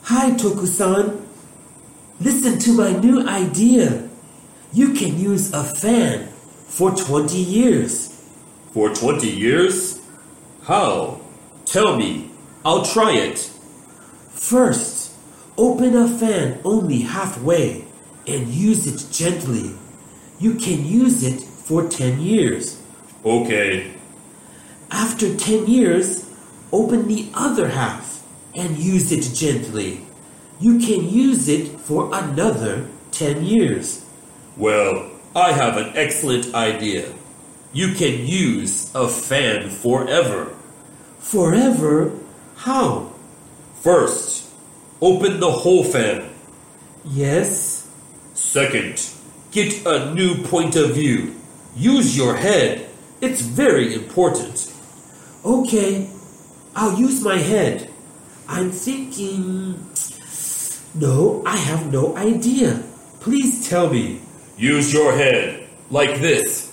Hi, Toku-san. Listen to my new idea. You can use a fan for 20 years. For 20 years? How? Tell me. I'll try it. First, open a fan only halfway and use it gently. You can use it for 10 years. Okay. After 10 years, open the other half and use it gently. You can use it for another 10 years. Well, I have an excellent idea. You can use a fan forever. Forever? How? First, open the whole fan. Yes. Second, get a new point of view. Use your head. It's very important. Okay, I'll use my head. I'm thinking... No, I have no idea. Please tell me. Use your head, like this.